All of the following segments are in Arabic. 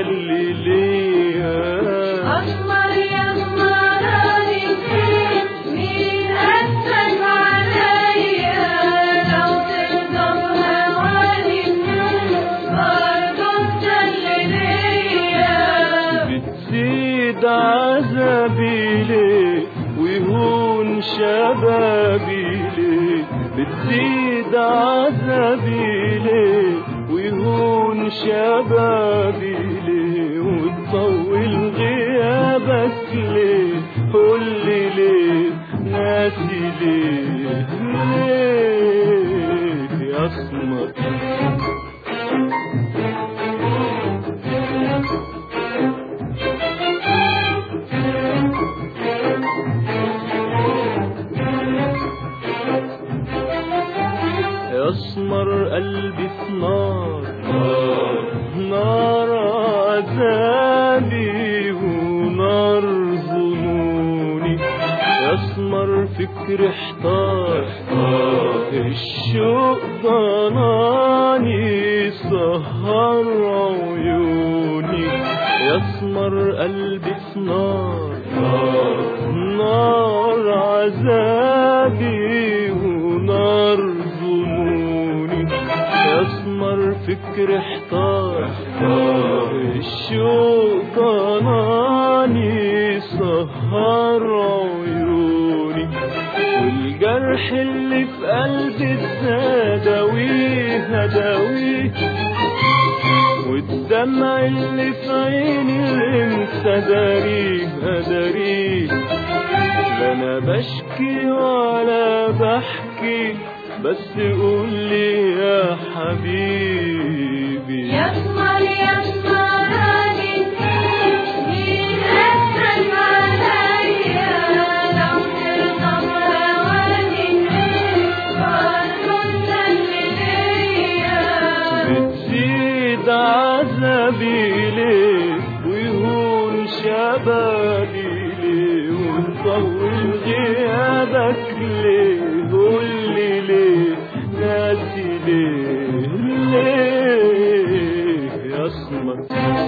اللي ليا. أسمر يا أسمراني فين مين أسأل عليا لو تقدر هواني برضه انت اللي ليا. بتزيد عذابي ليه ويهون شبابي ليه، بتزيد عذابي ليه ويهون شبابي ليه، وتطول غيابك ليه، قولي ليه ناسي ليه، ليه يا أسمر. أسمر قلبي في نار، نار عذابي ونار ظنوني. أسمر فكري احتار، الشوق ضناني سهر عيوني. أسمر قلبي في نار، نار عذابي ونار ظنوني. أسمر فكر احتار، الشوق ضناني سهر عيوني. والجرح اللي في قلبي اداويه اداويه، والدمع اللي في عيني انت داريه اداريه. لا انا بشكي ولا بحكي بس قولي يا حبيبي. يا أسمر يا أسمراني مين أسأل عليا لو تقدر هواني برضه انت اللي ليا. بتزيد عذابي ليه ويهون شبابي ليه، وتطول غيابك ليه، قولي ليه ناسي ليه، ليه يا أسمر.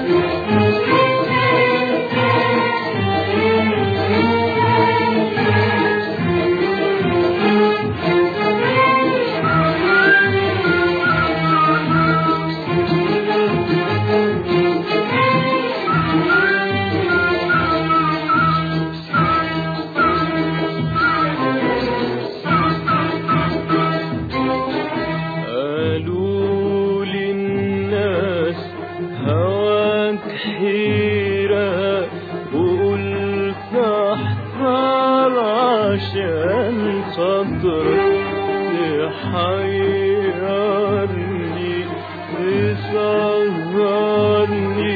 قالوا لي الناس هواك حيرة، وقلت احذر عشان خاطرك تحيرني تسهرني.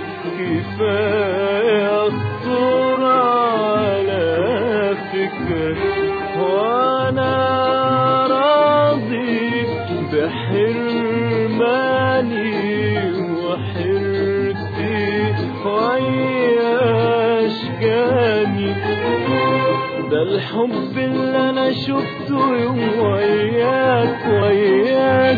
كفاية اخطر على فكرك وانا راضي بحرماني وحرتي واشجاني. ده الحب اللي انا شفته يوم وياك وياك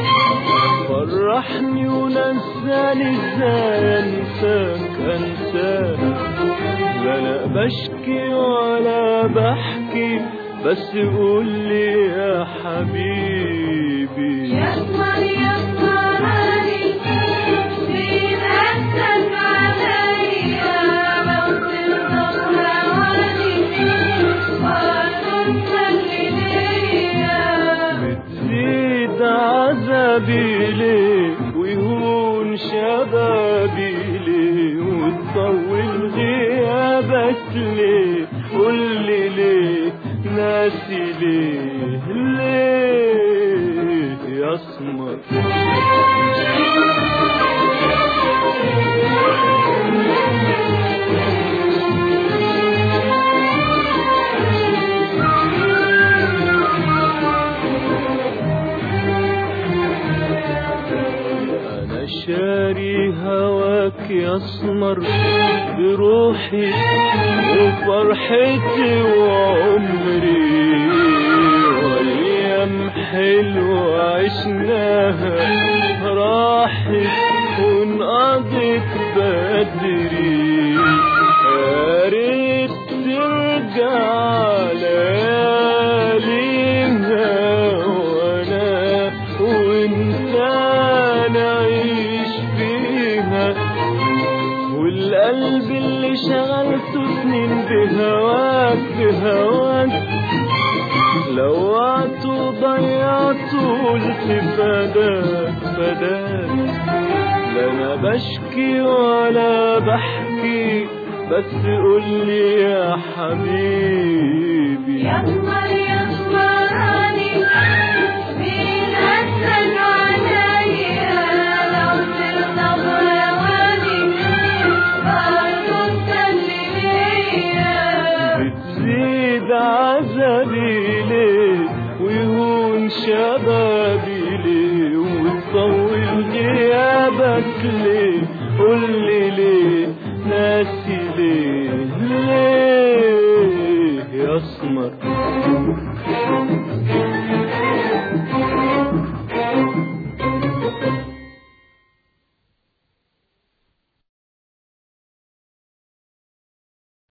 فرحني ونساني، ازاي انساك انساك. لا انا بشكي ولا بحكي بس قولي يا حبيبي. يا أسمر يا أسمراني مين أسأل عليا لو تقدر هواني برضه انت اللي ليا. بتزيد عذابي ليه ويهون شبابي ليه، وتطول غيابك ليه، قولي ليه ناسي ليه، ليه يا أسمر. أنا شاري هواك يا أسمر بروحي وفرحتي وعمري، وأيام حلوة عشناها راحت وانقضت انشغلت سنين بهواك بهواك، لوعت وضيعت قلت فداك فداك. لا انا بشكي ولا بحكي بس قولي يا حبيبي. يسمر يسمراني مين قدك عليا، لو ترضى بهواني برضه تسلي ليا. بتزيد عذابي ليه ويهون شبابي ليه وتطول غيابك ليه، قولي ليه